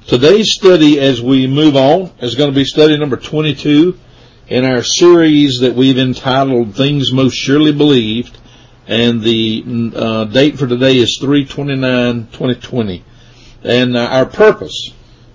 Today's study, as we move on, is going to be study number 22 in our series that we've entitled Things Most Surely Believed, and the date for today is 3/29/2020. And our purpose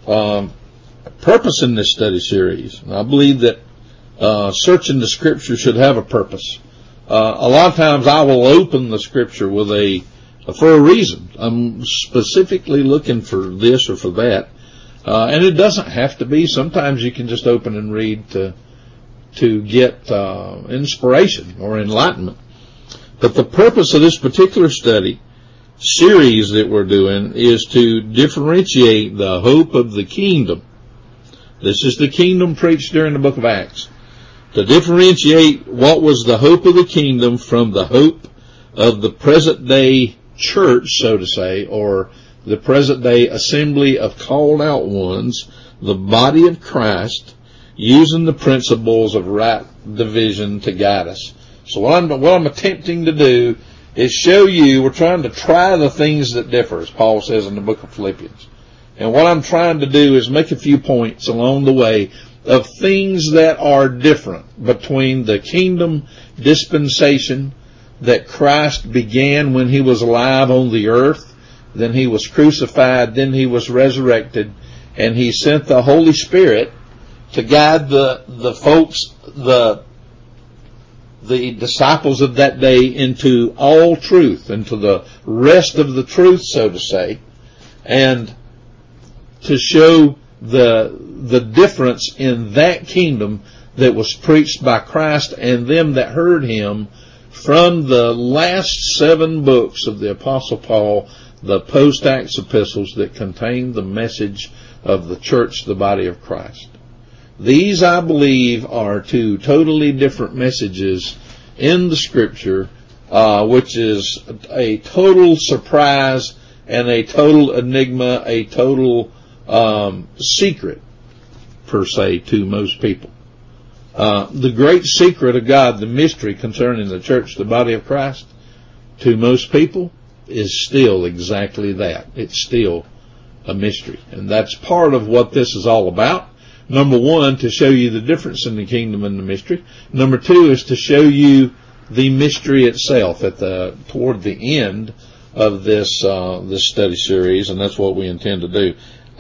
in this study series, I believe that searching the Scripture should have a purpose. A lot of times I will open the Scripture with for a reason. I'm specifically looking for this or for that. And it doesn't have to be. Sometimes you can just open and read to get inspiration or enlightenment. But the purpose of this particular study series that we're doing is to differentiate the hope of the kingdom. This is the kingdom preached during the book of Acts. To differentiate what was the hope of the kingdom from the hope of the present day church, so to say, or the present day assembly of called out ones, the body of Christ, using the principles of right division to guide us. So what I'm attempting to do is show you, we're trying to try the things that differ, as Paul says in the book of Philippians. And what I'm trying to do is make a few points along the way of things that are different between the kingdom dispensation that Christ began when he was alive on the earth, then he was crucified, then he was resurrected, and he sent the Holy Spirit to guide the folks, the disciples of that day into all truth, into the rest of the truth, so to say, and to show the difference in that kingdom that was preached by Christ and them that heard him from the last 7 books of the Apostle Paul, the post-Acts epistles that contain the message of the church, the body of Christ. These, I believe, are 2 totally different messages in the Scripture, which is a total surprise and a total enigma, a total secret, per se, to most people. The great secret of God, the mystery concerning the church, the body of Christ, to most people, is still exactly that. It's still a mystery. And that's part of what this is all about. Number 1, to show you the difference in the kingdom and the mystery. Number 2 is to show you the mystery itself toward the end of this study series, and that's what we intend to do.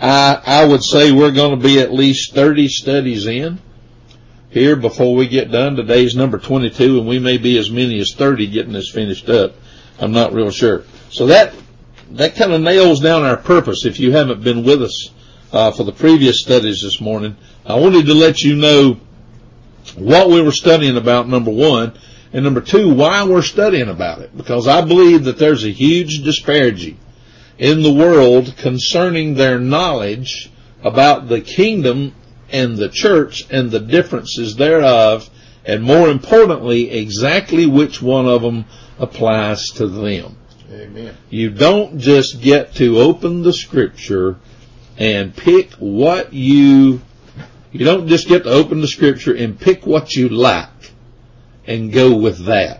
I would say we're going to be at least 30 studies in here before we get done. Today's number 22, and we may be as many as 30 getting this finished up. I'm not real sure. So that kind of nails down our purpose. If you haven't been with us for the previous studies this morning, I wanted to let you know what we were studying about, number 1, and number 2, why we're studying about it. Because I believe that there's a huge disparity in the world concerning their knowledge about the kingdom and the church and the differences thereof, and more importantly, exactly which one of them applies to them. Amen. You don't just get to open the Scripture and pick what you don't just get to open the Scripture and pick what you like and go with that,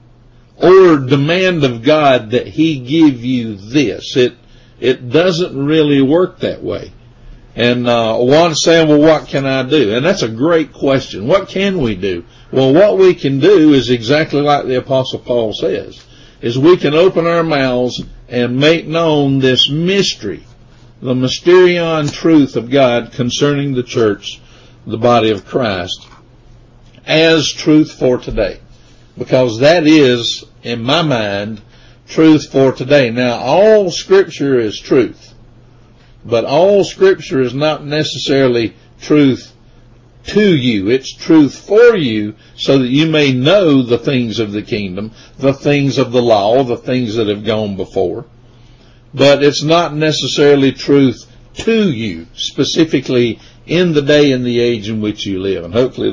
or demand of God that he give you this. It doesn't really work that way. And one's saying, well, what can I do? And that's a great question. What can we do? Well, what we can do is exactly like the Apostle Paul says, is we can open our mouths and make known this mystery, the mysterion truth of God concerning the church, the body of Christ, as truth for today. Because that is, in my mind, truth for today. Now, all Scripture is truth, but all Scripture is not necessarily truth to you. It's truth for you so that you may know the things of the kingdom, the things of the law, the things that have gone before. But it's not necessarily truth to you, specifically in the day and the age in which you live. And hopefully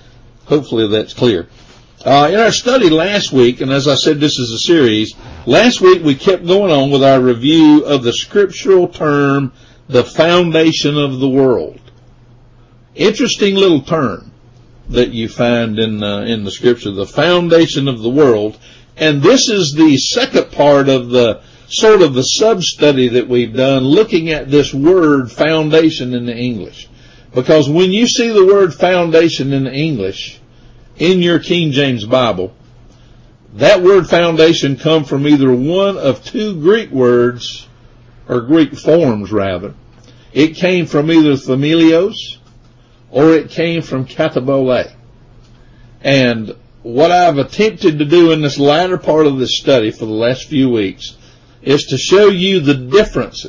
that's clear. In our study last week, and as I said, this is a series, last week we kept going on with our review of the scriptural term, the foundation of the world. Interesting little term that you find in the Scripture, the foundation of the world. And this is the second part of the sort of the sub-study that we've done looking at this word foundation in the English. Because when you see the word foundation in the English, in your King James Bible, that word foundation comes from either one of two Greek words, or Greek forms rather. It came from either familios, or it came from katabole. And what I've attempted to do in this latter part of this study for the last few weeks is to show you the difference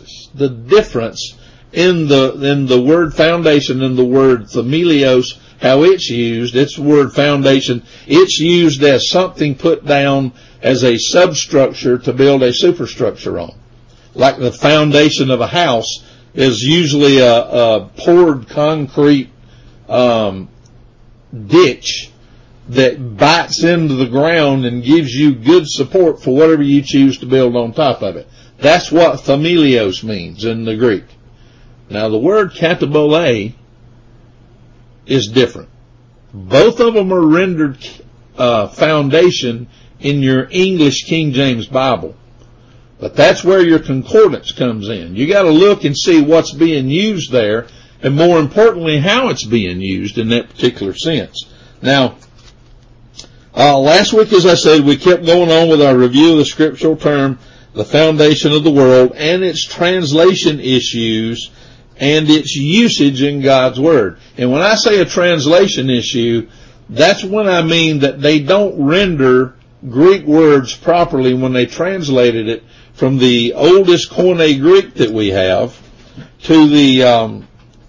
in the word foundation and the word familios, how it's used. It's word foundation. It's used as something put down as a substructure to build a superstructure on. Like the foundation of a house is usually a poured concrete ditch that bites into the ground and gives you good support for whatever you choose to build on top of it. That's what familios means in the Greek. Now the word katabole is different. Both of them are rendered foundation in your English King James Bible. But that's where your concordance comes in. You got to look and see what's being used there, and more importantly, how it's being used in that particular sense. Now, last week, as I said, we kept going on with our review of the scriptural term, the foundation of the world, and its translation issues and its usage in God's Word. And when I say a translation issue, that's when I mean that they don't render Greek words properly when they translated it from the oldest Koine Greek that we have to the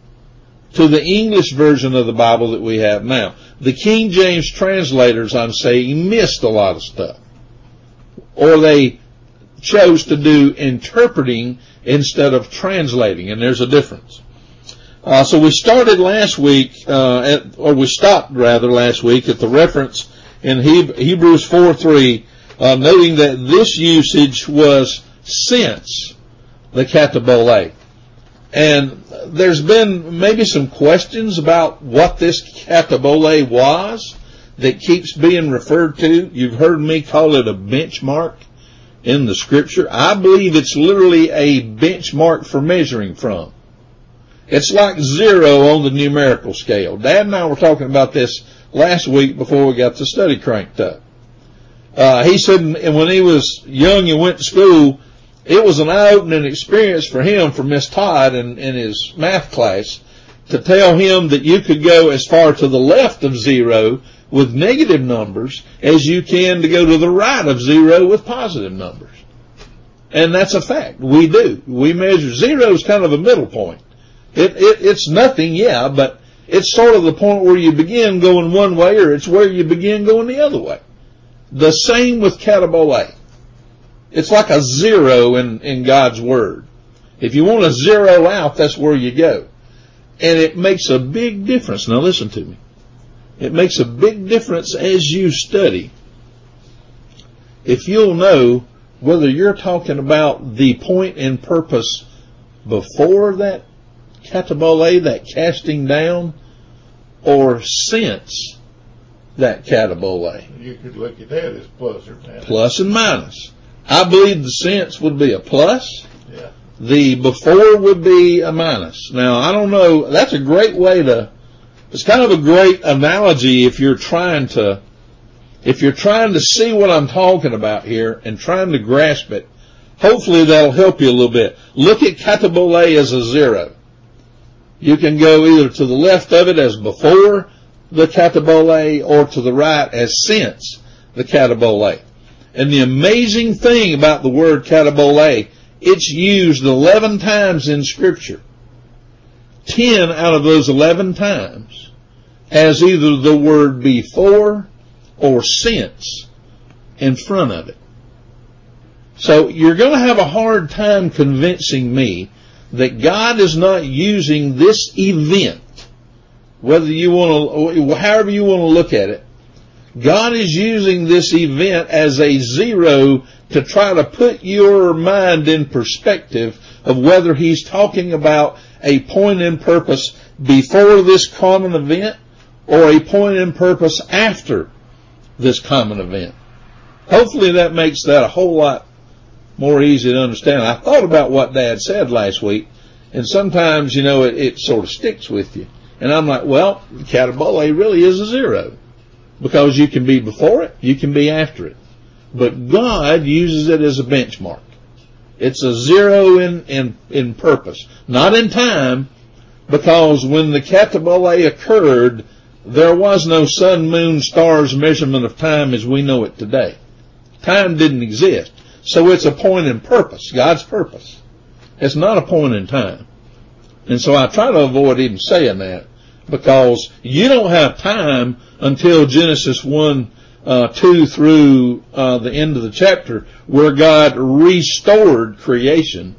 English version of the Bible that we have now. The King James translators, I'm saying, missed a lot of stuff. Or they chose to do interpreting instead of translating, and there's a difference. So we started last week, we stopped last week at the reference in Hebrews 4:3, noting that this usage was since the katabole. And there's been maybe some questions about what this katabole was that keeps being referred to. You've heard me call it a benchmark in the scripture. I believe it's literally a benchmark for measuring from. It's like 0 on the numerical scale. Dad and I were talking about this last week before we got the study cranked up. He said when he was young and went to school, it was an eye-opening experience for him, for Miss Todd in his math class, to tell him that you could go as far to the left of 0 with negative numbers as you can to go to the right of 0 with positive numbers. And that's a fact. We do. We measure 0 is kind of a middle point. It's nothing, yeah, but it's sort of the point where you begin going one way, or it's where you begin going the other way. The same with katabole. It's like a 0 in God's Word. If you want to 0 out, that's where you go. And it makes a big difference. Now listen to me. It makes a big difference as you study. If you'll know whether you're talking about the point and purpose before that katabole, that casting down, or since that katabole. You could look at that as plus or minus. Plus and minus. I believe the since would be a plus. Yeah. The before would be a minus. Now, I don't know. That's a great way to, it's kind of a great analogy if you're trying to see what I'm talking about here and trying to grasp it. Hopefully that'll help you a little bit. Look at katabole as a 0. You can go either to the left of it as before the katabole or to the right as since the katabole. And the amazing thing about the word katabole, it's used 11 times in Scripture. 10 out of those 11 times has either the word before or since in front of it. So you're going to have a hard time convincing me that God is not using this event, whether you want to, however you want to look at it. God is using this event as a 0 to try to put your mind in perspective of whether He's talking about a point and purpose before this common event or a point and purpose after this common event. Hopefully that makes that a whole lot more easy to understand. I thought about what Dad said last week, and sometimes, it sort of sticks with you. And I'm like, well, katabole really is a zero, because you can be before it, you can be after it. But God uses it as a benchmark. It's a zero in purpose, not in time, because when the katabole occurred, there was no sun, moon, stars measurement of time as we know it today. Time didn't exist. So it's a point in purpose, God's purpose. It's not a point in time. And so I try to avoid even saying that, because you don't have time until Genesis 1, 2 through the end of the chapter, where God restored creation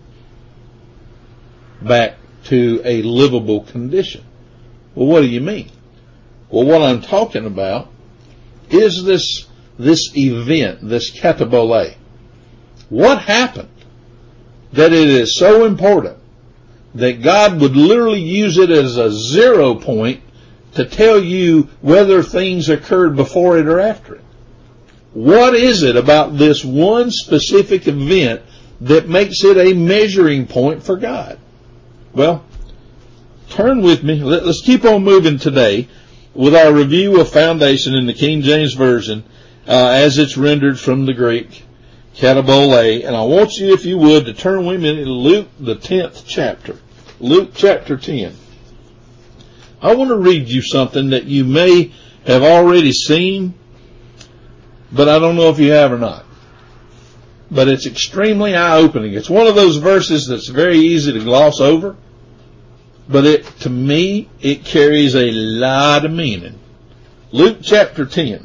back to a livable condition. Well, what do you mean? Well, what I'm talking about is this event, this katabole. What happened that it is so important that God would literally use it as a 0 point to tell you whether things occurred before it or after it? What is it about this one specific event that makes it a measuring point for God? Well, turn with me. Let's keep on moving today with our review of foundation in the King James Version as it's rendered from the Greek, katabole. And I want you, if you would, to turn with me to Luke, the 10th chapter. Luke chapter 10. I want to read you something that you may have already seen, but I don't know if you have or not. But it's extremely eye-opening. It's one of those verses that's very easy to gloss over, but to me, it carries a lot of meaning. Luke chapter 10.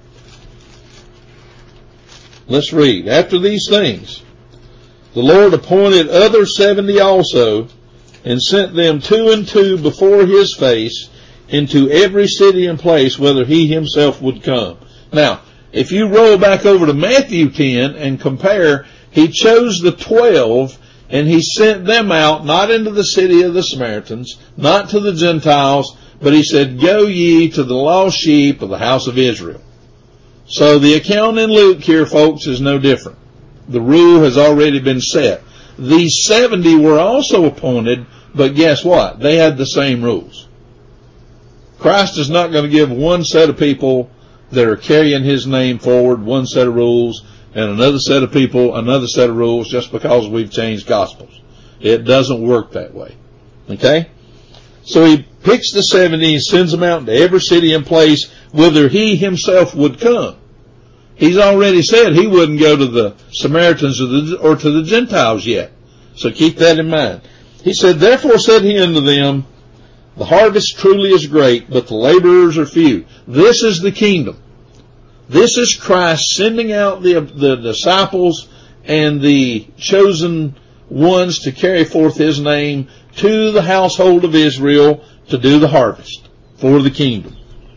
Let's read. After these things, the Lord appointed other 70 also, and sent them 2 and 2 before his face into every city and place whither he himself would come. Now, if you roll back over to Matthew 10 and compare, he chose the 12 and he sent them out, not into the city of the Samaritans, not to the Gentiles, but he said, go ye to the lost sheep of the house of Israel. So the account in Luke here, folks, is no different. The rule has already been set. These 70 were also appointed, but guess what? They had the same rules. Christ is not going to give one set of people that are carrying his name forward one set of rules, and another set of people another set of rules, just because we've changed gospels. It doesn't work that way. Okay? So he picks the 70 and sends them out into every city and place whither he himself would come. He's already said he wouldn't go to the Samaritans or to the Gentiles yet. So keep that in mind. He said, therefore said he unto them, the harvest truly is great, but the laborers are few. This is the kingdom. This is Christ sending out the disciples and the chosen ones to carry forth his name to the household of Israel to do the harvest for the kingdom.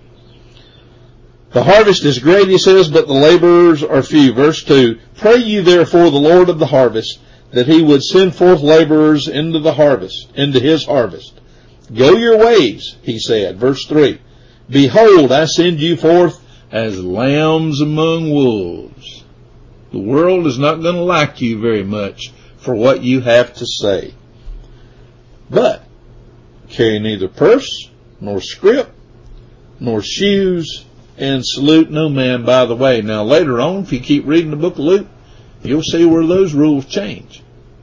The harvest is great, he says, but the laborers are few. Verse 2, pray ye therefore the Lord of the harvest, that he would send forth laborers into the harvest, into his harvest. Go your ways, he said. Verse 3, behold, I send you forth as lambs among wolves. The world is not going to like you very much for what you have to say. But carry neither purse, nor scrip, nor shoes, and salute no man by the way. Now later on, if you keep reading the book of Luke, you'll see where those rules change.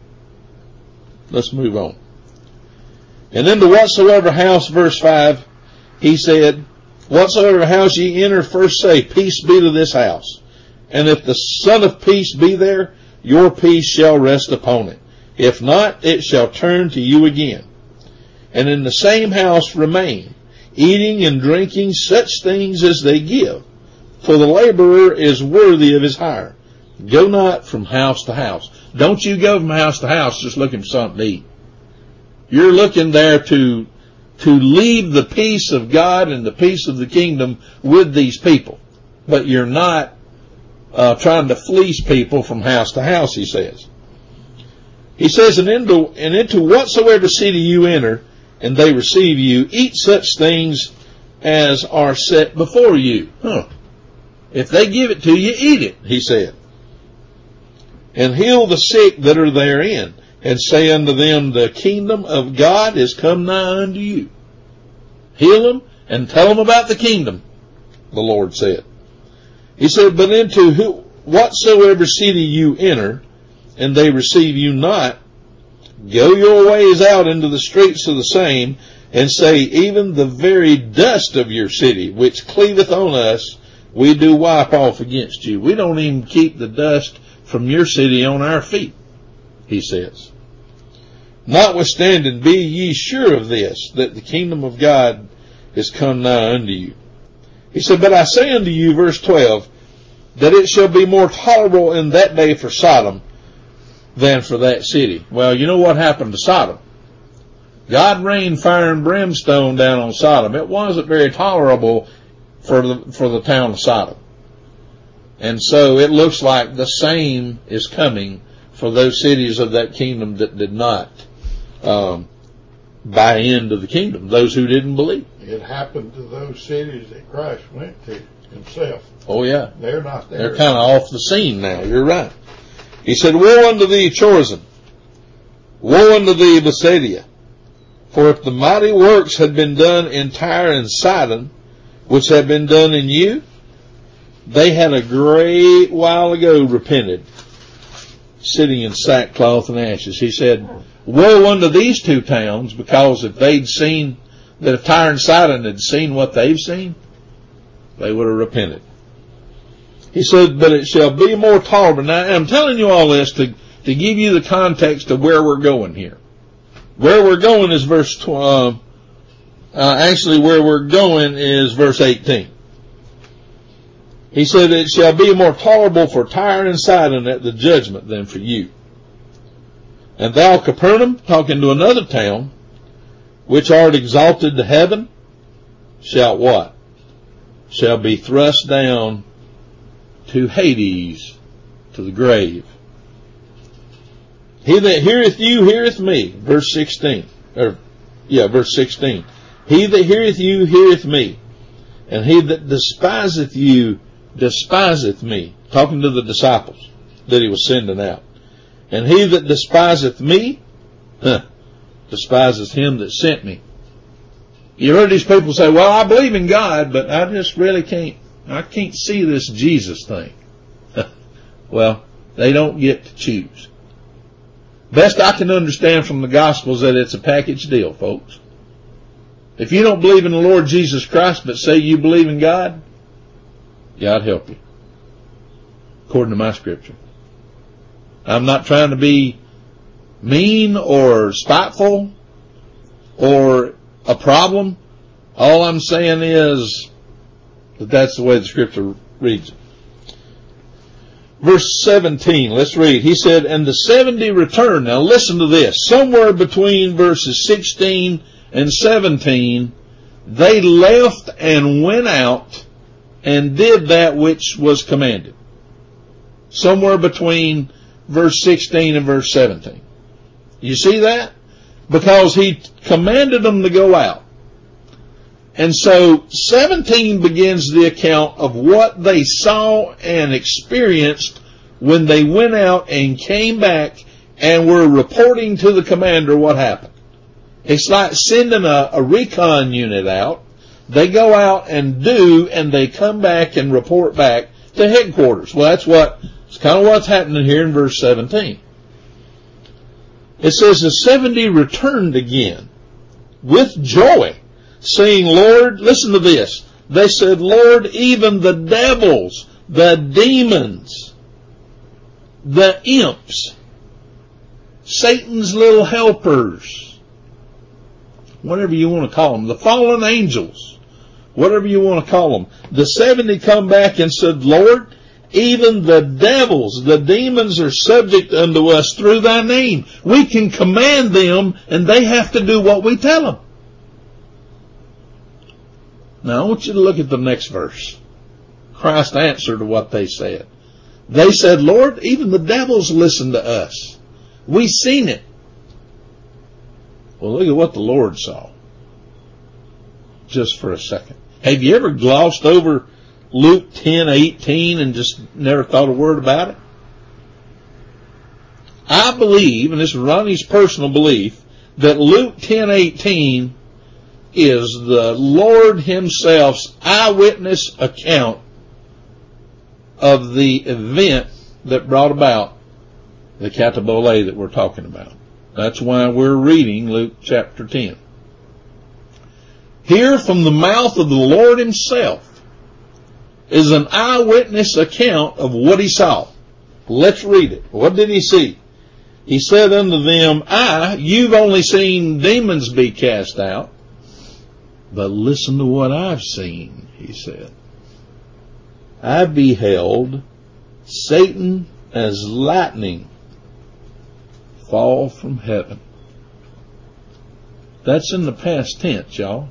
Let's move on. And into whatsoever house, verse 5, he said, whatsoever house ye enter, first say, peace be to this house. And if the Son of Peace be there, your peace shall rest upon it. If not, it shall turn to you again. And in the same house remain, eating and drinking such things as they give, for the laborer is worthy of his hire. Go not from house to house. Don't you go from house to house just looking for something to eat. You're looking there to leave the peace of God and the peace of the kingdom with these people. But you're not trying to fleece people from house to house, he says. He says, and into whatsoever city you enter, and they receive you, eat such things as are set before you. If they give it to you, eat it, he said. and heal the sick that are therein, and say unto them, the kingdom of God is come nigh unto you. Heal them and tell them about the kingdom, the Lord said. He said, but into whatsoever city you enter, and they receive you not, go your ways out into the streets of the same, and say, even the very dust of your city, which cleaveth on us, we do wipe off against you. We don't even keep the dust from your city on our feet, he says. Notwithstanding, be ye sure of this, that the kingdom of God is come nigh unto you. He said, but I say unto you, verse 12, that it shall be more tolerable in that day for Sodom than for that city. Well, you know what happened to Sodom? God rained fire and brimstone down on Sodom. It wasn't very tolerable for the town of Sodom. And so it looks like the same is coming for those cities of that kingdom that did not buy into the kingdom, those who didn't believe. It happened to those cities that Christ went to himself. Oh yeah. They're not there. They're kind of off the scene now. You're right. He said, woe unto thee, Chorazin! Woe unto thee, Bethsaida! For if the mighty works had been done in Tyre and Sidon, which have been done in you, they had a great while ago repented, sitting in sackcloth and ashes. He said, woe unto these two towns, because if they'd seen, that if Tyre and Sidon had seen what they've seen, they would have repented. He said, but it shall be more tolerable. Now, I'm telling you all this to give you the context of where we're going here. Where we're going is where we're going is verse 18. He said, it shall be more tolerable for Tyre and Sidon at the judgment than for you. And thou, Capernaum, talking to another town, which art exalted to heaven, shalt what? Shall be thrust down to Hades, to the grave. He that heareth you heareth me. Verse 16. Verse 16. He that heareth you heareth me. And he that despiseth you despiseth me. Talking to the disciples that he was sending out. And he that despiseth me, despiseth him that sent me. You heard these people say, well, I believe in God, but I just really can't see this Jesus thing. Well, they don't get to choose. Best I can understand from the Gospels that it's a package deal, folks. If you don't believe in the Lord Jesus Christ, but say you believe in God, God help you. According to my scripture. I'm not trying to be mean or spiteful or a problem. All I'm saying is that that's the way the scripture reads it. Verse 17, let's read. He said, and the 70 returned. Now listen to this. Somewhere between verses 16 and 17, they left and went out and did that which was commanded. Somewhere between verse 16 and verse 17. You see that? Because he commanded them to go out. And so 17 begins the account of what they saw and experienced when they went out and came back and were reporting to the commander what happened. It's like sending a recon unit out. They go out and do, and they come back and report back to headquarters. Well, it's kind of what's happening here in verse 17. It says the 70 returned again with joy, saying, Lord, listen to this. They said, Lord, even the devils, the demons, the imps, Satan's little helpers, whatever you want to call them, the fallen angels, whatever you want to call them. The 70 come back and said, Lord, even the devils, the demons are subject unto us through thy name. We can command them and they have to do what we tell them. Now I want you to look at the next verse. Christ answered to what they said. They said, Lord, even the devils listen to us. We seen it. Well, look at what the Lord saw. Just for a second. Have you ever glossed over Luke 10:18 and just never thought a word about it? I believe, and this is Ronnie's personal belief, that Luke 10:18 is the Lord Himself's eyewitness account of the event that brought about the katabole that we're talking about. That's why we're reading Luke chapter 10. Here from the mouth of the Lord Himself is an eyewitness account of what He saw. Let's read it. What did He see? He said unto them, you've only seen demons be cast out, but listen to what I've seen, He said. I beheld Satan as lightning fall from heaven. That's in the past tense, y'all.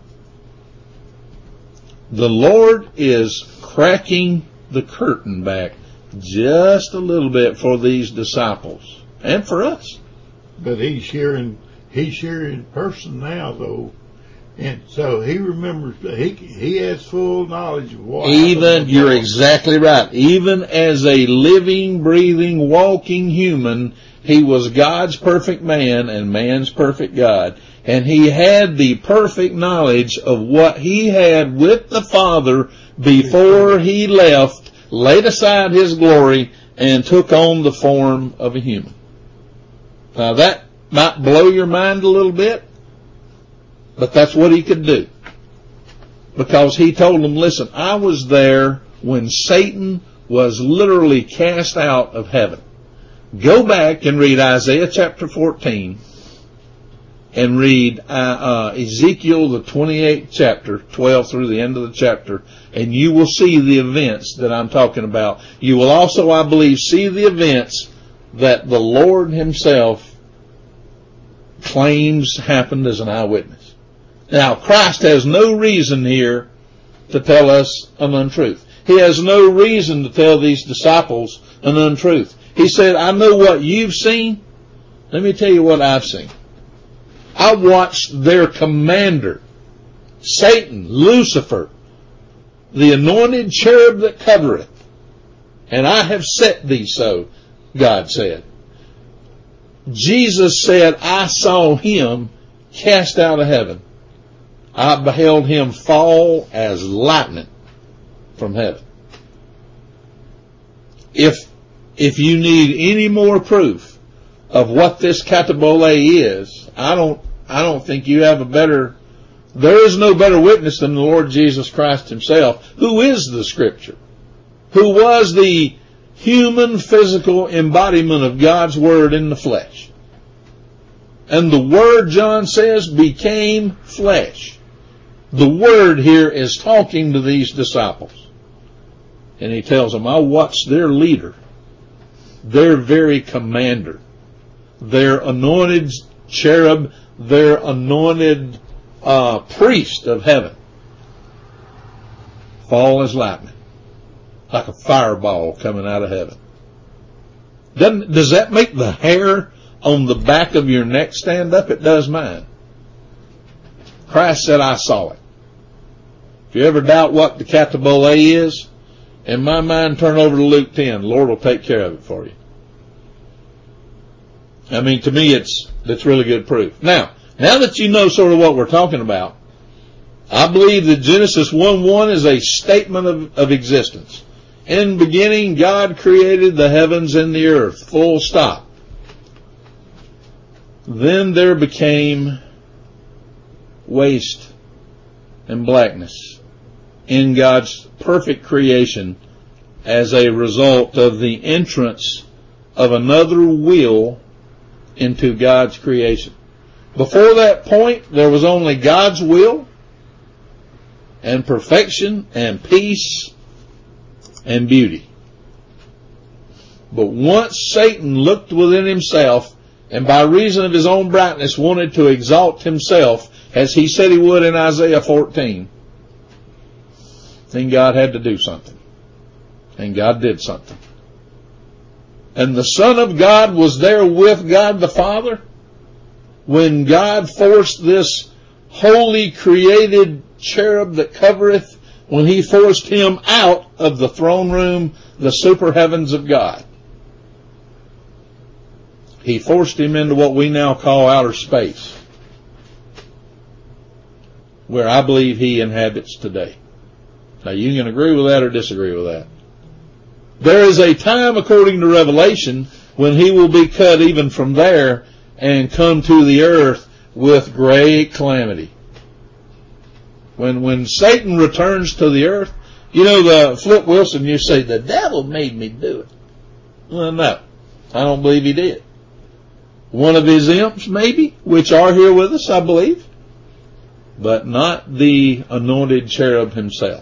The Lord is cracking the curtain back just a little bit for these disciples and for us. But he's here in person now, though. And so he remembers, he has full knowledge of what happened. You're exactly right. Even as a living, breathing, walking human, He was God's perfect man and man's perfect God. And He had the perfect knowledge of what He had with the Father before He left, laid aside His glory, and took on the form of a human. Now that might blow your mind a little bit, but that's what He could do. Because He told them, listen, I was there when Satan was literally cast out of heaven. Go back and read Isaiah chapter 14 and read Ezekiel the 28th chapter, 12 through the end of the chapter, and you will see the events that I'm talking about. You will also, I believe, see the events that the Lord Himself claims happened as an eyewitness. Now, Christ has no reason here to tell us an untruth. He has no reason to tell these disciples an untruth. He said, I know what you've seen. Let me tell you what I've seen. I watched their commander, Satan, Lucifer, the anointed cherub that covereth. And I have set thee so, God said. Jesus said, I saw Him cast out of heaven. I beheld Him fall as lightning from heaven. If you need any more proof of what this katabole is, I don't think you have there is no better witness than the Lord Jesus Christ Himself, who is the Scripture, who was the human physical embodiment of God's Word in the flesh. And the Word, John says, became flesh. The Word here is talking to these disciples. And He tells them, I watched their leader, their very commander, their anointed cherub, their anointed priest of heaven fall as lightning, like a fireball coming out of heaven. Does that make the hair on the back of your neck stand up? It does mine. Christ said, I saw it. If you ever doubt what the katabole is, in my mind, turn over to Luke 10. The Lord will take care of it for you. I mean, to me, that's really good proof. Now that you know sort of what we're talking about, I believe that Genesis 1:1 is a statement of existence. In the beginning, God created the heavens and the earth. Full stop. Then there became waste and blackness in God's perfect creation as a result of the entrance of another will into God's creation. Before that point, there was only God's will and perfection and peace and beauty. But once Satan looked within himself and by reason of his own brightness wanted to exalt himself, as he said he would in Isaiah 14, then God had to do something. And God did something. And the Son of God was there with God the Father when God forced this holy created cherub that covereth, when He forced Him out of the throne room, the super heavens of God. He forced him into what we now call outer space, where I believe he inhabits today. Now you can agree with that or disagree with that. There is a time, according to Revelation, when he will be cut even from there and come to the earth with great calamity. When Satan returns to the earth, you know, the Flip Wilson, you say, the devil made me do it. Well, no, I don't believe he did. One of his imps, maybe, which are here with us, I believe, but not the anointed cherub himself.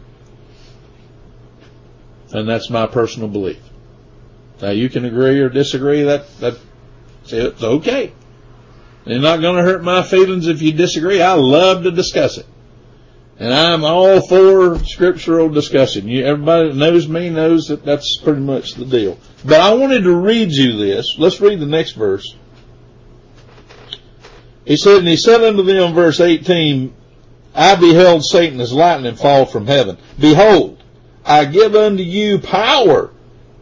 And that's my personal belief. Now you can agree or disagree, that's it's okay. It's not going to hurt my feelings if you disagree. I love to discuss it. And I'm all for scriptural discussion. Everybody that knows me knows that that's pretty much the deal. But I wanted to read you this. Let's read the next verse. He said, and he said unto them, verse 18, I beheld Satan as lightning fall from heaven. Behold, I give unto you power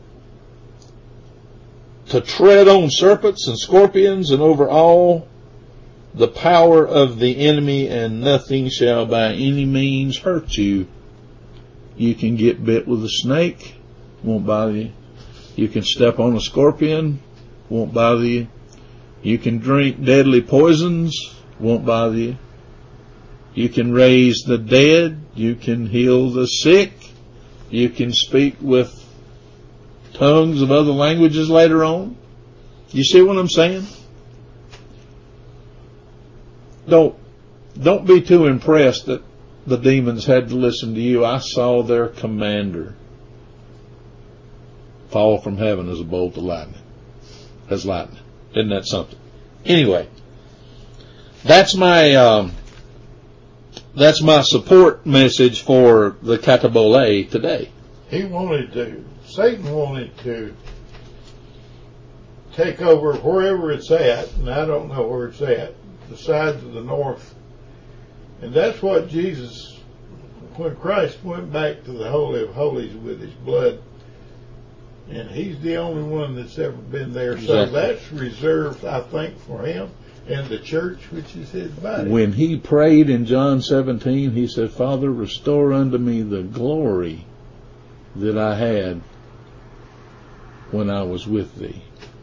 to tread on serpents and scorpions and over all the power of the enemy, and nothing shall by any means hurt you. You can get bit with a snake, won't bother you. You can step on a scorpion, won't bother you. You can drink deadly poisons, won't bother you. You can raise the dead, you can heal the sick, you can speak with tongues of other languages later on. You see what I'm saying? Don't be too impressed that the demons had to listen to you. I saw their commander fall from heaven as a bolt of lightning. As lightning. Isn't that something? Anyway, that's my support message for the Katabole today. Satan wanted to take over wherever it's at, and I don't know where it's at, the sides of the north. And that's what Jesus, when Christ went back to the Holy of Holies with his blood, and he's the only one that's ever been there. Exactly. So that's reserved, I think, for him and the church, which is his body. When he prayed in John 17, he said, Father, restore unto me the glory that I had when I was with thee.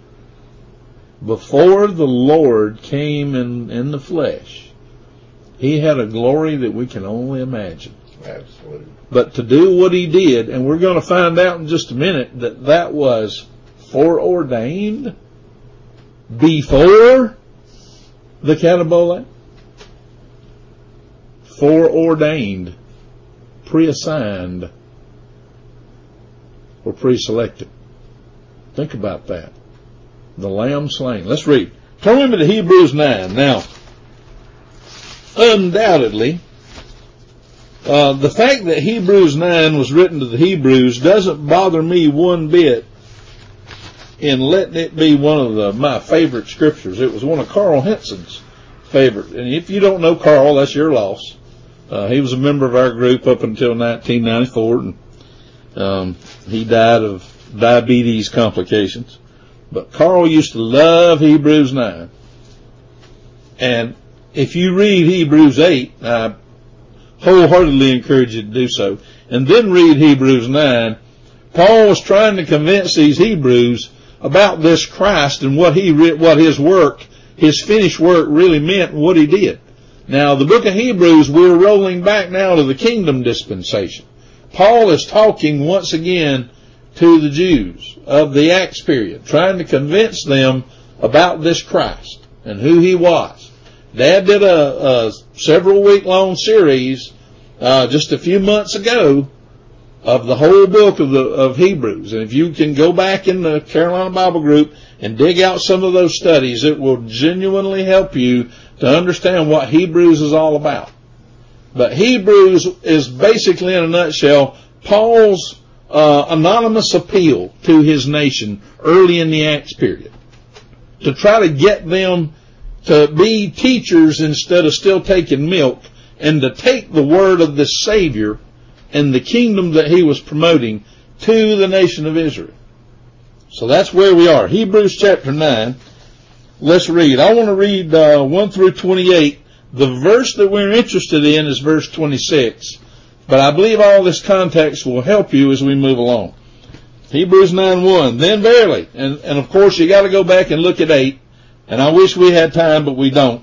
Before the Lord came in the flesh, he had a glory that we can only imagine. Absolutely. But to do what he did, and we're going to find out in just a minute that was foreordained before the Katabole. Foreordained, preassigned, or pre-selected. Think about that. The Lamb slain. Let's read. Turn with me to Hebrews 9. Now, undoubtedly, the fact that Hebrews 9 was written to the Hebrews doesn't bother me one bit in letting it be one of my favorite scriptures. It was one of Carl Henson's favorite. And if you don't know Carl, that's your loss. He was a member of our group up until 1994, and he died of diabetes complications. But Carl used to love Hebrews 9. And if you read Hebrews 8, I wholeheartedly encourage you to do so, and then read Hebrews 9, Paul was trying to convince these Hebrews about this Christ and what his work, his finished work really meant and what he did. Now, the book of Hebrews, we're rolling back now to the kingdom dispensation. Paul is talking once again to the Jews of the Acts period, trying to convince them about this Christ and who he was. Dad did a several week long series just a few months ago of the whole book of Hebrews. And if you can go back in the Carolina Bible Group and dig out some of those studies, it will genuinely help you to understand what Hebrews is all about. But Hebrews is basically, in a nutshell, Paul's anonymous appeal to his nation early in the Acts period to try to get them to be teachers instead of still taking milk, and to take the word of the Savior and the kingdom that he was promoting to the nation of Israel. So that's where we are. Hebrews chapter 9. Let's read. I want to read 1 through 28. The verse that we're interested in is verse 26. But I believe all this context will help you as we move along. Hebrews 9:1. Then verily, and of course you got to go back and look at 8. And I wish we had time, but we don't.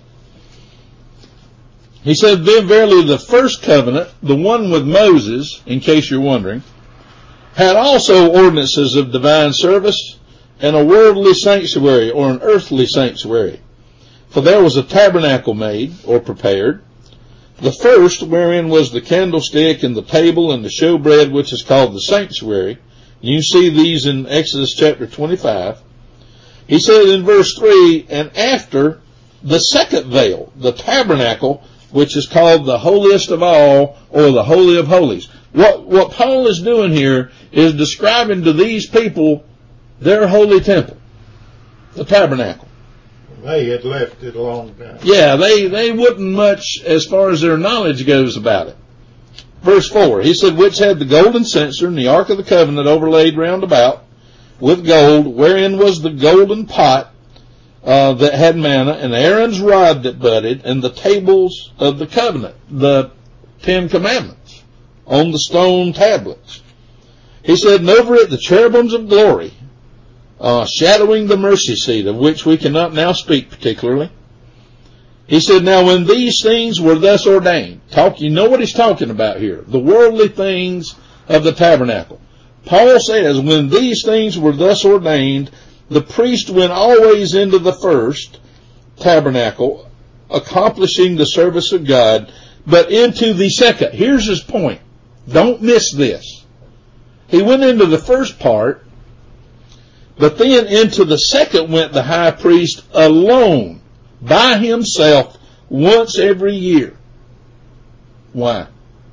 He said, then verily the first covenant, the one with Moses, in case you're wondering, had also ordinances of divine service and a worldly sanctuary or an earthly sanctuary. For there was a tabernacle made or prepared, the first wherein was the candlestick and the table and the showbread, which is called the sanctuary. You see these in Exodus chapter 25. He said in verse 3, and after the second veil, the tabernacle, which is called the holiest of all, or the holy of holies. What Paul is doing here is describing to these people their holy temple, the tabernacle. They had left it a long time. Yeah, they wouldn't much as far as their knowledge goes about it. Verse 4, he said, which had the golden censer and the ark of the covenant overlaid round about with gold, wherein was the golden pot that had manna, and Aaron's rod that budded, and the tables of the covenant, the 10 commandments, on the stone tablets. He said, and over it the cherubims of glory, shadowing the mercy seat, of which we cannot now speak particularly. He said, now when these things were thus ordained, you know what he's talking about here, the worldly things of the tabernacle. Paul says, when these things were thus ordained, the priest went always into the first tabernacle, accomplishing the service of God, but into the second. Here's his point. Don't miss this. He went into the first part, but then into the second went the high priest alone, by himself, once every year. Why?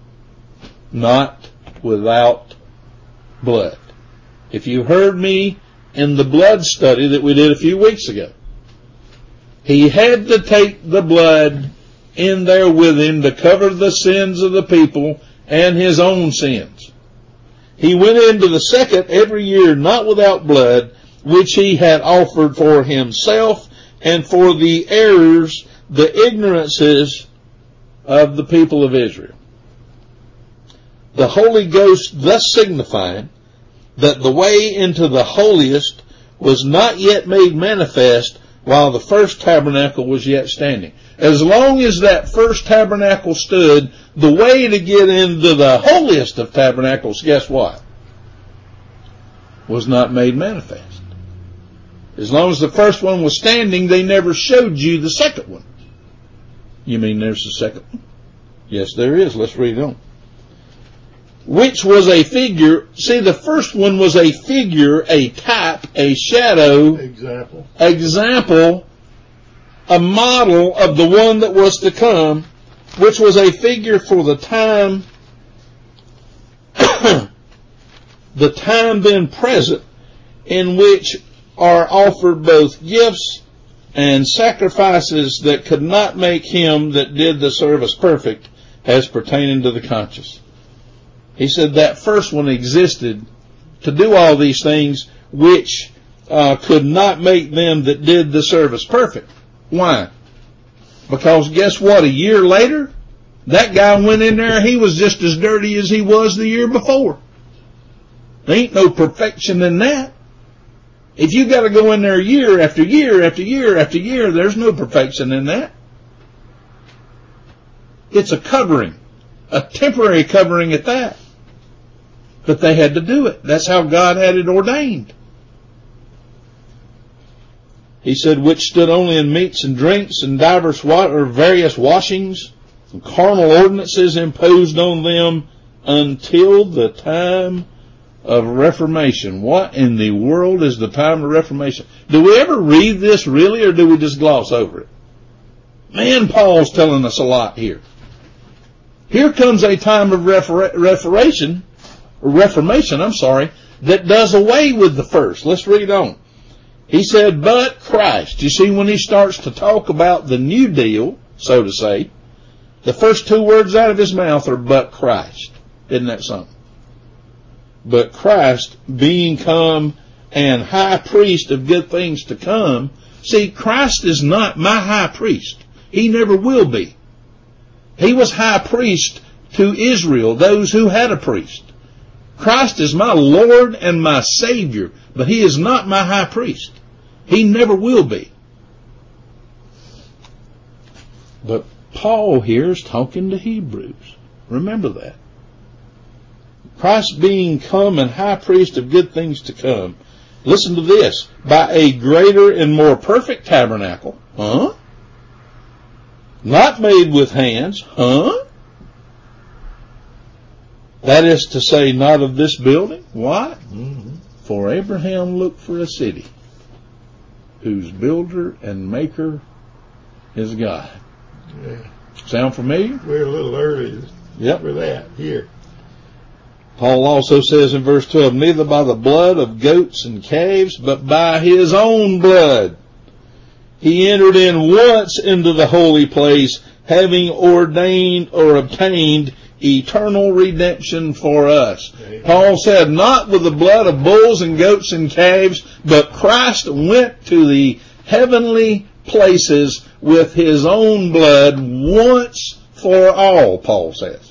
Not without blood. If you heard me in the blood study that we did a few weeks ago, he had to take the blood in there with him to cover the sins of the people and his own sins. He went into the second every year, not without blood, which he had offered for himself and for the errors, the ignorances of the people of Israel. The Holy Ghost thus signifying that the way into the holiest was not yet made manifest while the first tabernacle was yet standing. As long as that first tabernacle stood, the way to get into the holiest of tabernacles, guess what? Was not made manifest. As long as the first one was standing, they never showed you the second one. You mean there's a second one? Yes, there is. Let's read on. Which was a figure. See, the first one was a figure, a type, a shadow, example, a model of the one that was to come, which was a figure for the time, the time then present, in which are offered both gifts and sacrifices that could not make him that did the service perfect as pertaining to the conscience. He said that first one existed to do all these things which could not make them that did the service perfect. Why? Because guess what? A year later, that guy went in there, he was just as dirty as he was the year before. There ain't no perfection in that. If you got to go in there year after year after year after year, there's no perfection in that. It's a covering, a temporary covering at that. But they had to do it. That's how God had it ordained. He said, which stood only in meats and drinks and various washings and carnal ordinances imposed on them until the time of Reformation. What in the world is the time of Reformation? Do we ever read this really, or do we just gloss over it? Man, Paul's telling us a lot here. Here comes a time of Reformation, that does away with the first. Let's read on. He said, but Christ. You see, when he starts to talk about the new deal, so to say, the first two words out of his mouth are but Christ. Isn't that something? But Christ, being come and high priest of good things to come, See, Christ is not my high priest. He never will be. He was high priest to Israel, those who had a priest. Christ is my Lord and my Savior, but He is not my high priest. He never will be. But Paul here is talking to Hebrews. Remember that. Christ being come and high priest of good things to come. Listen to this. By a greater and more perfect tabernacle. Not made with hands. That is to say, not of this building. Why? For Abraham looked for a city whose builder and maker is God. Yeah. Sound familiar? We're a little early for that here. Paul also says in verse 12, neither by the blood of goats and calves, but by His own blood. He entered in once into the holy place, having ordained or obtained eternal redemption for us. Amen. Paul said, not with the blood of bulls and goats and calves, but Christ went to the heavenly places with His own blood once for all, Paul says.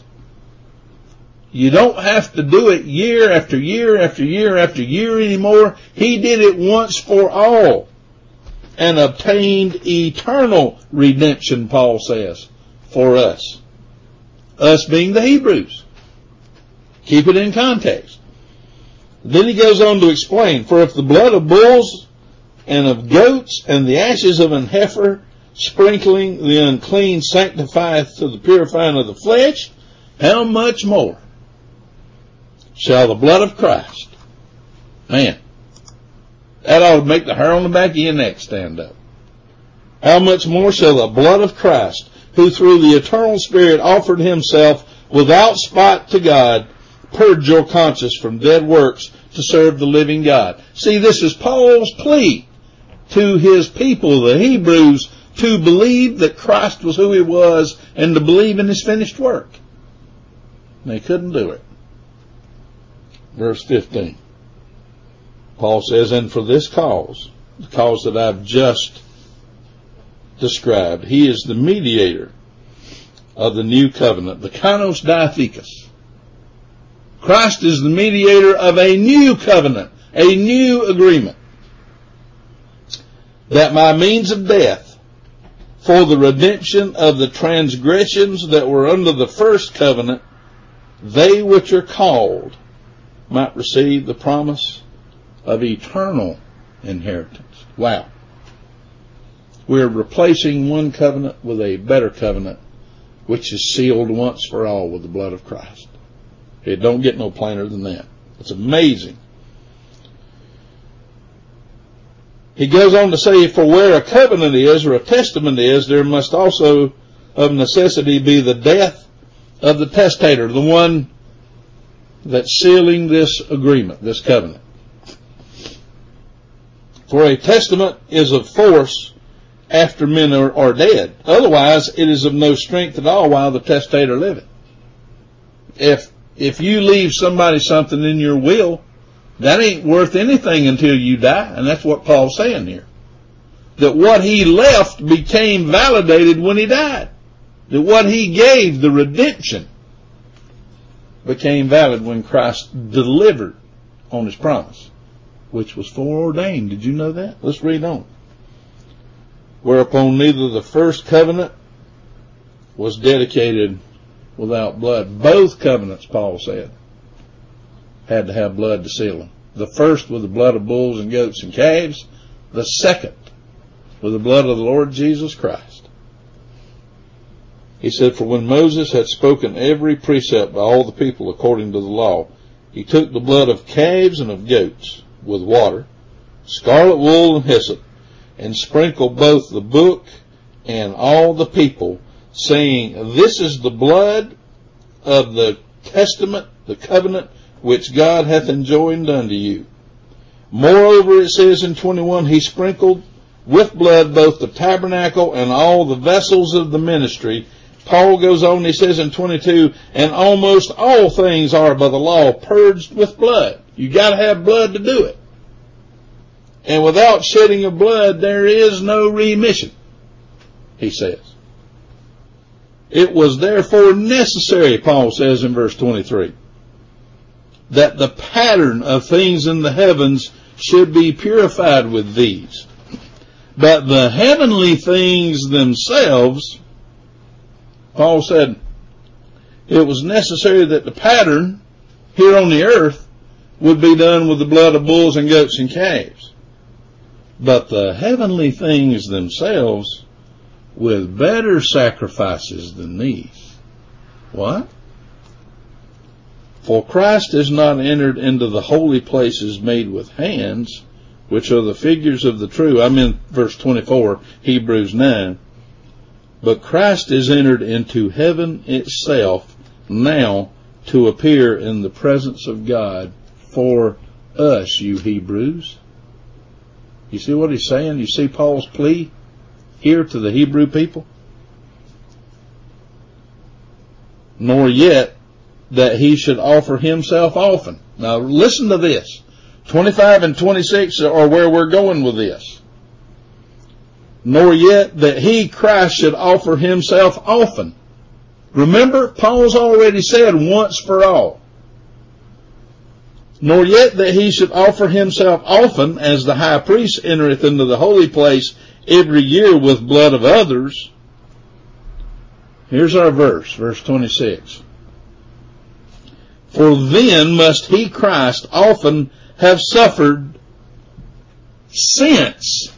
You don't have to do it year after year after year after year anymore. He did it once for all and obtained eternal redemption, Paul says, for us. Us being the Hebrews. Keep it in context. Then he goes on to explain, for if the blood of bulls and of goats and the ashes of an heifer sprinkling the unclean sanctifieth to the purifying of the flesh, how much more shall the blood of Christ? Man, that ought to make the hair on the back of your neck stand up. How much more shall the blood of Christ, who through the eternal Spirit offered Himself without spot to God, purge your conscience from dead works to serve the living God. See, this is Paul's plea to his people, the Hebrews, to believe that Christ was who He was and to believe in His finished work. And they couldn't do it. Verse 15. Paul says, and for this cause, the cause that I've just described, He is the mediator of the new covenant, the kainos diathekos. Christ is the mediator of a new covenant, a new agreement, that by means of death, for the redemption of the transgressions that were under the first covenant, they which are called might receive the promise of eternal inheritance. Wow. We're replacing one covenant with a better covenant, which is sealed once for all with the blood of Christ. It don't get no plainer than that. It's amazing. He goes on to say, for where a covenant is, or a testament is, there must also of necessity be the death of the testator, the one that's sealing this agreement, this covenant. For a testament is of force after men are dead. Otherwise, it is of no strength at all while the testator liveth. If you leave somebody something in your will, that ain't worth anything until you die. And that's what Paul's saying here. That what he left became validated when he died. That what he gave, the redemption, became valid when Christ delivered on His promise, which was foreordained. Did you know that? Let's read on. Whereupon neither the first covenant was dedicated without blood. Both covenants, Paul said, had to have blood to seal them. The first with the blood of bulls and goats and calves. The second with the blood of the Lord Jesus Christ. He said, for when Moses had spoken every precept by all the people according to the law, he took the blood of calves and of goats with water, scarlet wool and hyssop, and sprinkled both the book and all the people, saying, this is the blood of the testament, the covenant, which God hath enjoined unto you. Moreover, it says in 21, he sprinkled with blood both the tabernacle and all the vessels of the ministry. Paul goes on, he says in 22, and almost all things are by the law purged with blood. You got to have blood to do it. And without shedding of blood, there is no remission, he says. It was therefore necessary, Paul says in verse 23, that the pattern of things in the heavens should be purified with these. But the heavenly things themselves, Paul said, it was necessary that the pattern here on the earth would be done with the blood of bulls and goats and calves. But the heavenly things themselves with better sacrifices than these. What? For Christ is not entered into the holy places made with hands, which are the figures of the true. I'm in verse 24, Hebrews 9. But Christ is entered into heaven itself now to appear in the presence of God for us, you Hebrews. You see what he's saying? You see Paul's plea here to the Hebrew people? Nor yet that he should offer himself often. Now listen to this. 25 and 26 are where we're going with this. Nor yet that he, Christ, should offer himself often. Remember, Paul's already said once for all. Nor yet that he should offer himself often, as the high priest entereth into the holy place every year with blood of others. Here's our verse, verse 26. For then must he, Christ, often have suffered since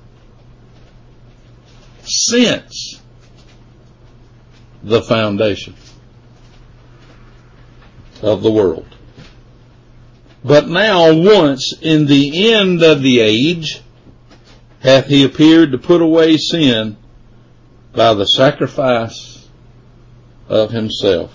the foundation of the world. But now once in the end of the age hath he appeared to put away sin by the sacrifice of himself.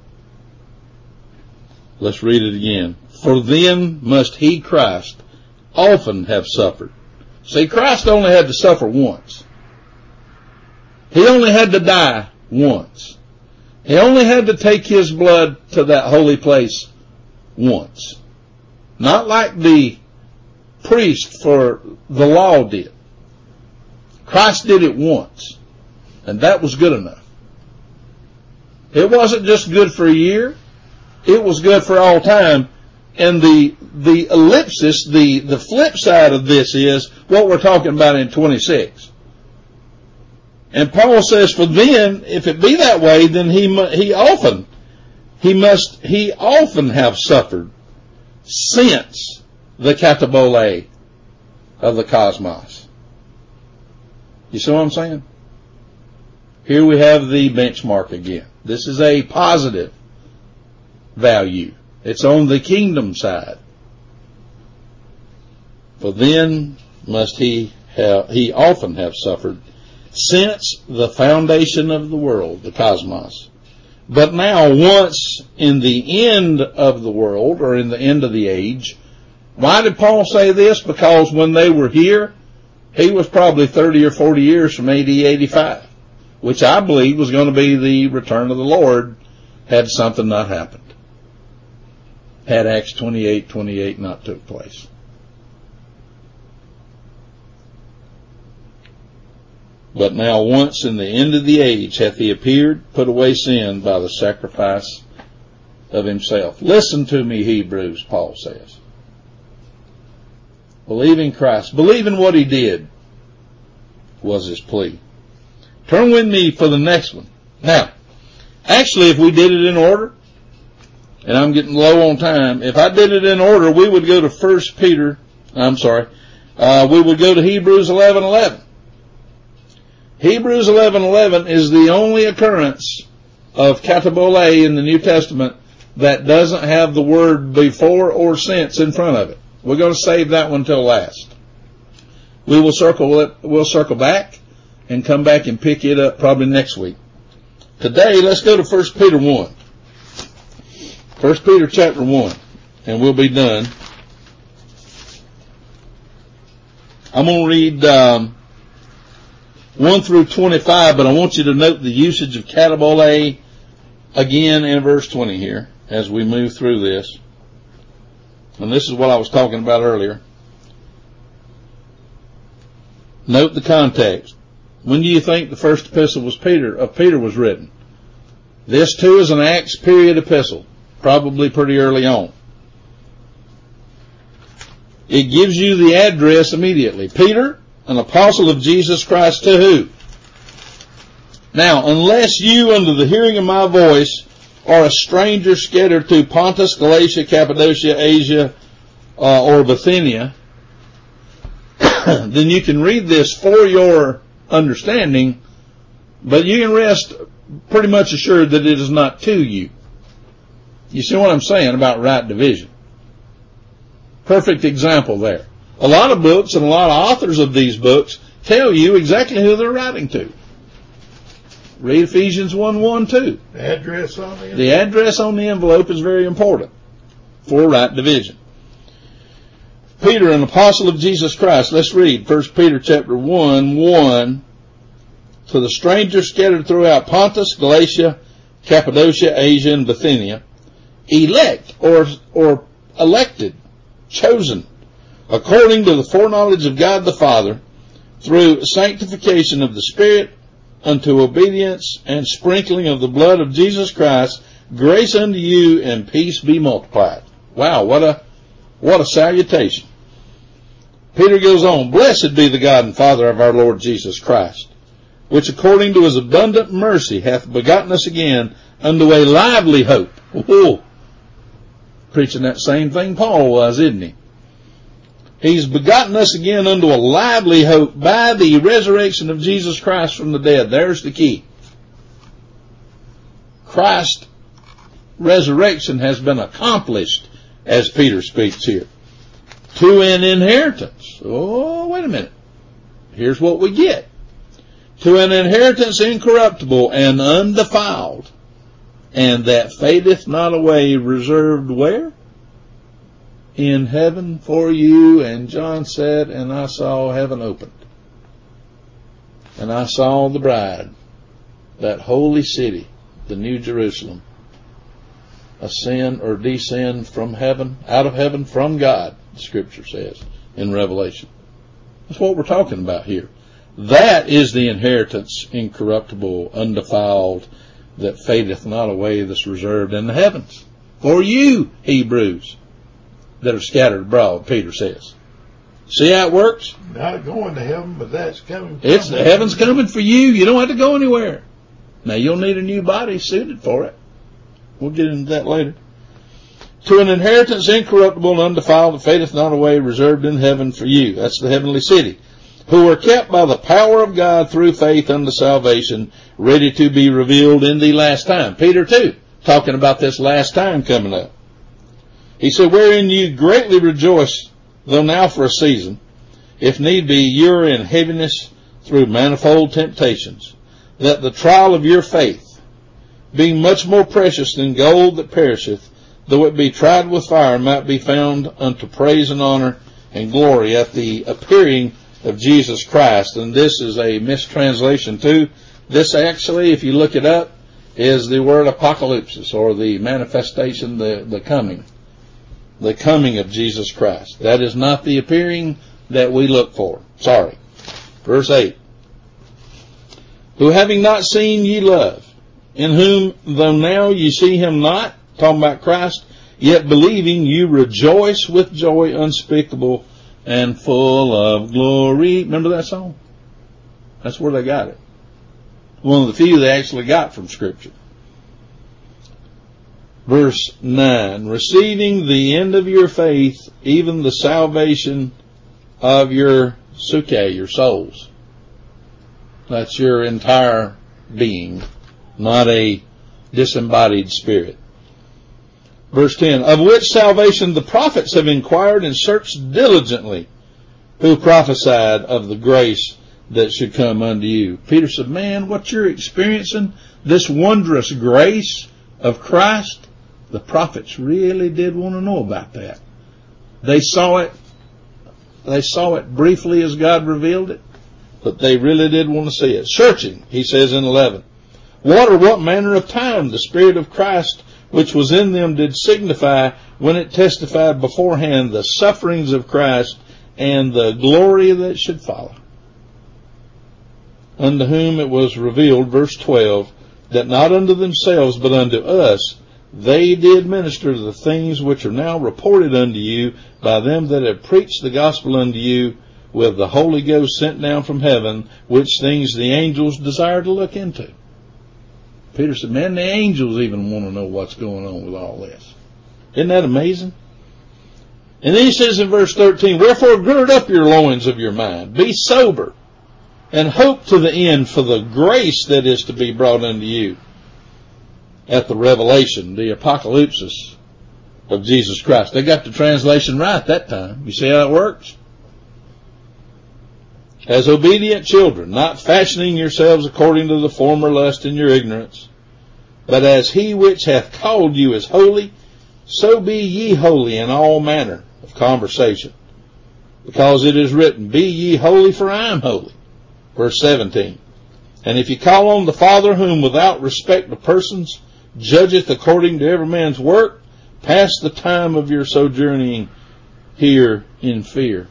Let's read it again. For then must he, Christ, often have suffered. See, Christ only had to suffer once. He only had to die once. He only had to take his blood to that holy place once. Not like the priest for the law did. Christ did it once. And that was good enough. It wasn't just good for a year. It was good for all time. And the ellipsis, the flip side of this is what we're talking about in 26. And Paul says, for then, if it be that way, then he often have suffered since the katabole of the cosmos. You see what I'm saying? Here we have the benchmark again. This is a positive value. It's on the kingdom side. For then must he often have suffered since the foundation of the world, the cosmos. But now once in the end of the world, or in the end of the age. Why did Paul say this? Because when they were here, he was probably 30 or 40 years from AD 85, which I believe was going to be the return of the Lord had something not happened. Had Acts 28:28 not took place. But now once in the end of the age hath he appeared, put away sin by the sacrifice of himself. Listen to me, Hebrews, Paul says. Believe in Christ. Believe in what he did was his plea. Turn with me for the next one. Now, actually, if we did it in order, and I'm getting low on time, if I did it in order, we would go to we would go to Hebrews 11:11. Hebrews 11:11 is the only occurrence of katabole in the New Testament that doesn't have the word before or since in front of it. We're going to save that one till last. We'll circle back and come back and pick it up probably next week. Today, let's go to 1 Peter 1. 1 Peter chapter 1, and we'll be done. I'm going to read 1 through 25, but I want you to note the usage of katabole again in verse 20 here as we move through this. And this is what I was talking about earlier. Note the context. When do you think the first epistle of Peter was written? This too is an Acts period epistle, probably pretty early on. It gives you the address immediately. Peter, an apostle of Jesus Christ, to who? Now, unless you, under the hearing of my voice, are a stranger scattered through Pontus, Galatia, Cappadocia, Asia, or Bithynia, then you can read this for your understanding, but you can rest pretty much assured that it is not to you. You see what I'm saying about right division? Perfect example there. A lot of books and a lot of authors of these books tell you exactly who they're writing to. Read Ephesians 1:1 too. The address on the envelope. The address on the envelope is very important for right division. Peter, an apostle of Jesus Christ. Let's read 1 Peter chapter 1:1. To the strangers scattered throughout Pontus, Galatia, Cappadocia, Asia, and Bithynia, elect or elected, chosen, according to the foreknowledge of God the Father, through sanctification of the Spirit, unto obedience and sprinkling of the blood of Jesus Christ, grace unto you and peace be multiplied. Wow, what a salutation. Peter goes on, blessed be the God and Father of our Lord Jesus Christ, which according to his abundant mercy hath begotten us again unto a lively hope. Whoa. Preaching that same thing Paul was, isn't he? He's begotten us again unto a lively hope by the resurrection of Jesus Christ from the dead. There's the key. Christ's resurrection has been accomplished, as Peter speaks here, to an inheritance. Oh, wait a minute. Here's what we get. To an inheritance incorruptible and undefiled, and that fadeth not away, reserved where? In heaven for you. And John said, and I saw heaven opened, and I saw the bride, that holy city, the New Jerusalem, ascend or descend from heaven, out of heaven from God, the Scripture says in Revelation. That's what we're talking about here. That is the inheritance incorruptible, undefiled, that fadeth not away, that's reserved in the heavens for you, Hebrews, that are scattered abroad, Peter says. See how it works? Not going to heaven, but that's coming. It's the heaven's coming for you. You don't have to go anywhere. Now you'll need a new body suited for it. We'll get into that later. To an inheritance incorruptible and undefiled, that fadeth not away, reserved in heaven for you. That's the heavenly city. Who are kept by the power of God through faith unto salvation, ready to be revealed in the last time. Peter too, talking about this last time coming up. He said, wherein you greatly rejoice, though now for a season, if need be, you are in heaviness through manifold temptations, that the trial of your faith, being much more precious than gold that perisheth, though it be tried with fire, might be found unto praise and honor and glory at the appearing of Jesus Christ. And this is a mistranslation too. This actually, if you look it up, is the word apocalypsis, or the manifestation, the coming. The coming of Jesus Christ. That is not the appearing that we look for. Sorry. Verse 8. Who having not seen ye love, in whom though now ye see him not, talking about Christ, yet believing you rejoice with joy unspeakable and full of glory. Remember that song? That's where they got it. One of the few they actually got from Scripture. Verse 9, receiving the end of your faith, even the salvation of your suke, your souls. That's your entire being, not a disembodied spirit. Verse 10, of which salvation the prophets have inquired and searched diligently, who prophesied of the grace that should come unto you. Peter said, man, what you're experiencing, this wondrous grace of Christ, the prophets really did want to know about that. They saw it briefly as God revealed it, but they really did want to see it. Searching, he says in 11, what manner of time the Spirit of Christ which was in them did signify when it testified beforehand the sufferings of Christ and the glory that should follow. unto whom it was revealed, verse 12, that not unto themselves, but unto us, they did minister to the things which are now reported unto you by them that have preached the gospel unto you with the Holy Ghost sent down from heaven, which things the angels desire to look into. Peter said, man, the angels even want to know what's going on with all this. Isn't that amazing? And then he says in verse 13, wherefore gird up your loins of your mind, be sober, and hope to the end for the grace that is to be brought unto you at the revelation, the apocalypsis of Jesus Christ. They got the translation right that time. You see how it works? As obedient children, not fashioning yourselves according to the former lust in your ignorance, but as he which hath called you is holy, so be ye holy in all manner of conversation. Because it is written, be ye holy, for I am holy. Verse 17. And if ye call on the Father, whom without respect of persons judgeth according to every man's work, pass the time of your sojourning here in fear.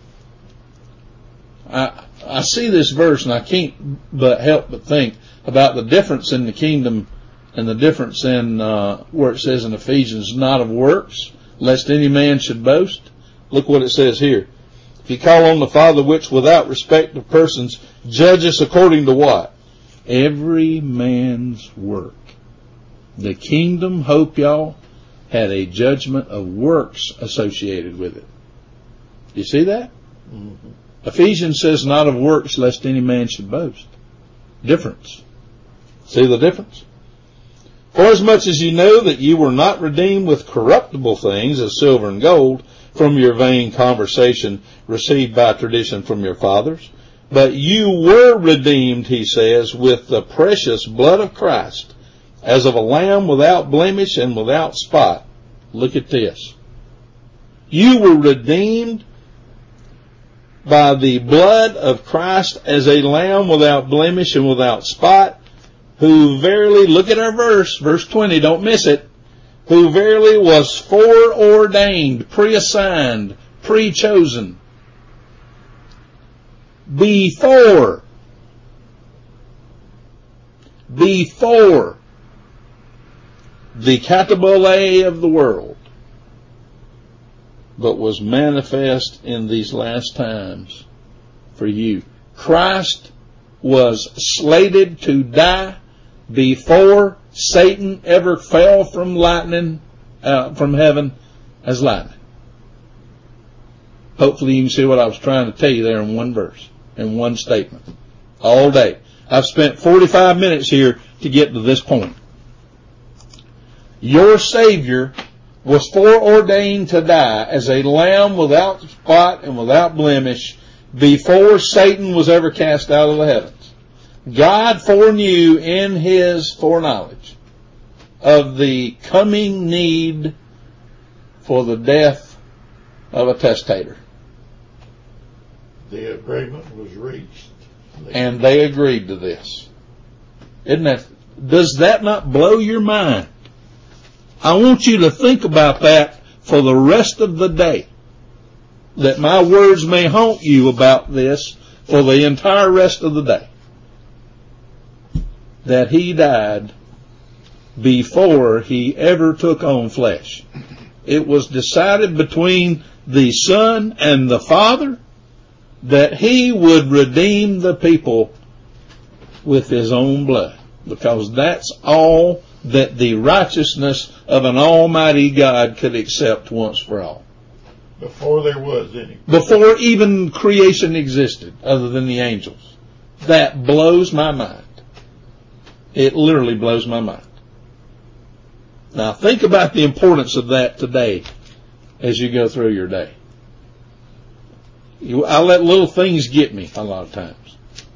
I see this verse and I can't help but think about the difference in the kingdom and the difference in where it says in Ephesians, not of works, lest any man should boast. Look what it says here. If you call on the Father, which without respect of persons judges according to what? Every man's work. The kingdom, hope y'all, had a judgment of works associated with it. You see that? Mm-hmm. Ephesians says not of works lest any man should boast. Difference. See the difference? For as much as you know that you were not redeemed with corruptible things as silver and gold from your vain conversation received by tradition from your fathers, but you were redeemed, he says, with the precious blood of Christ, as of a lamb without blemish and without spot. Look at this. You were redeemed by the blood of Christ as a lamb without blemish and without spot, who verily, look at our verse 20, don't miss it, who verily was foreordained, preassigned, pre-chosen, before the katabole of the world, but was manifest in these last times for you. Christ was slated to die before Satan ever fell from from heaven as lightning. Hopefully you can see what I was trying to tell you there in one verse, in one statement, all day. I've spent 45 minutes here to get to this point. Your Savior was foreordained to die as a lamb without spot and without blemish before Satan was ever cast out of the heavens. God foreknew in his foreknowledge of the coming need for the death of a testator. The agreement was reached. And they agreed to this. Does that not blow your mind? I want you to think about that for the rest of the day. That my words may haunt you about this for the entire rest of the day. That he died before he ever took on flesh. It was decided between the Son and the Father that he would redeem the people with his own blood. Because that's all that the righteousness of an almighty God could accept once for all. Before there was any. Before even creation existed, other than the angels. That blows my mind. It literally blows my mind. Now think about the importance of that today as you go through your day. I let little things get me a lot of times.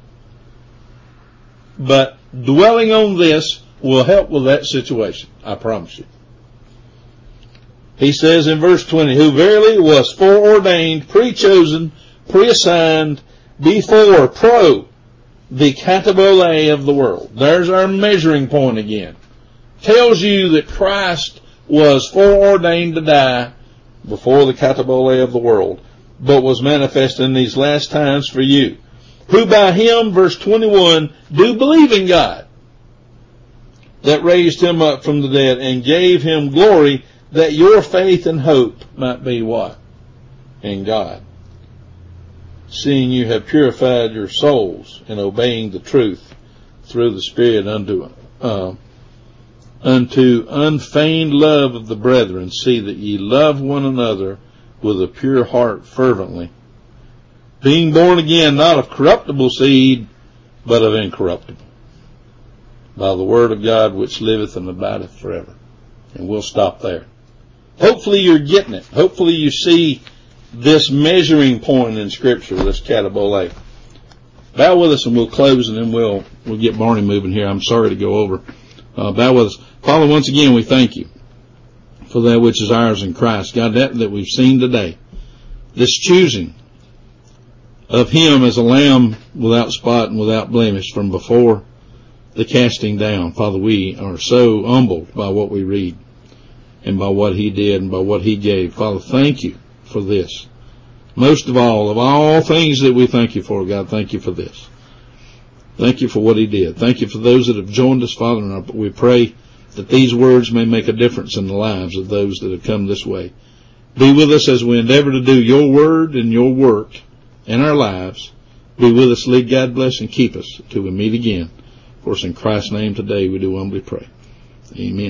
But dwelling on this will help with that situation. I promise you. He says in verse 20, who verily was foreordained, pre-chosen, preassigned, before, the katabole of the world. There's our measuring point again. Tells you that Christ was foreordained to die before the katabole of the world, but was manifest in these last times for you. who by him, verse 21, do believe in God, that raised him up from the dead and gave him glory, that your faith and hope might be what? In God. Seeing you have purified your souls in obeying the truth through the Spirit unto unfeigned love of the brethren, see that ye love one another with a pure heart fervently, being born again, not of corruptible seed, but of incorruptible, by the word of God which liveth and abideth forever. And we'll stop there. Hopefully you're getting it. Hopefully you see this measuring point in Scripture, this katabole. Bow with us and we'll close, and then we'll get Barney moving here. I'm sorry to go over. Bow with us. Father, once again we thank you for that which is ours in Christ. God, that we've seen today. This choosing of him as a lamb without spot and without blemish from before the casting down. Father, we are so humbled by what we read and by what he did and by what he gave. Father, thank you for this. Most of all things that we thank you for, God, thank you for this. Thank you for what he did. Thank you for those that have joined us, Father, and we pray that these words may make a difference in the lives of those that have come this way. Be with us as we endeavor to do your word and your work in our lives. Be with us, lead, God, bless, and keep us till we meet again. Of course, in Christ's name today we do humbly pray. Amen.